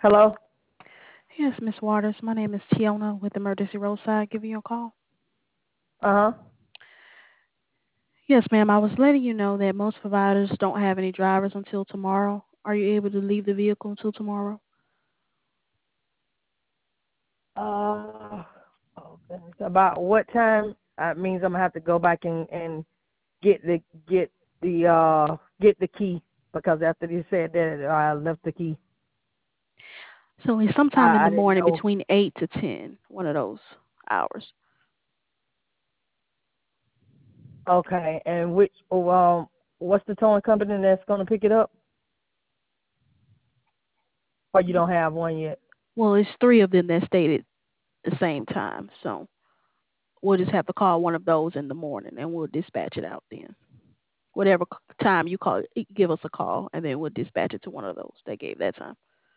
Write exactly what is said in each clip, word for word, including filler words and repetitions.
Hello? Yes, Miss Waters. My name is Tiona with Emergency Roadside. Giving you a call. Uh huh. Yes, ma'am. I was letting you know that most providers don't have any drivers until tomorrow. Are you able to leave the vehicle until tomorrow? Uh, okay. So about what time? That means I'm gonna have to go back and, and get the get the uh get the key because after you said that I left the key. So it's sometime in I, the I didn't morning know. between eight to ten, one of those hours. Okay, and which oh, um what's the towing company that's gonna pick it up? Or you don't have one yet? Well, it's three of them that stayed at the same time. So we'll just have to call one of those in the morning and we'll dispatch it out then. Whatever c- time you call it, give us a call and then we'll dispatch it to one of those that gave that time.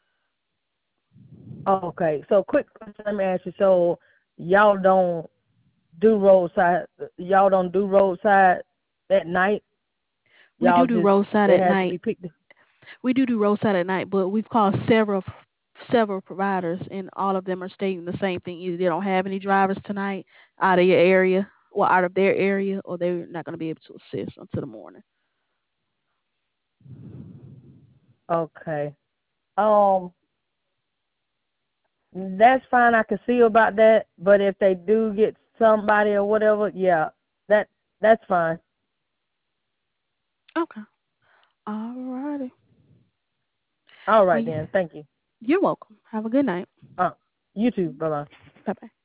Okay, so quick question, let me ask you. So y'all don't do roadside? Y'all don't do roadside at night? We Y'all do do just roadside it at has to night. be picked. We do do roadside at night, but we've called several several providers, and all of them are stating the same thing. Either they don't have any drivers tonight out of your area, or out of their area, or they're not going to be able to assist until the morning. Okay. Um, that's fine. I can see about that. But if they do get somebody or whatever, yeah, that that's fine. Okay. All righty. All Well, right you- then. Thank you. you're welcome. Have a good night. Uh, you too. Bye bye. Bye bye.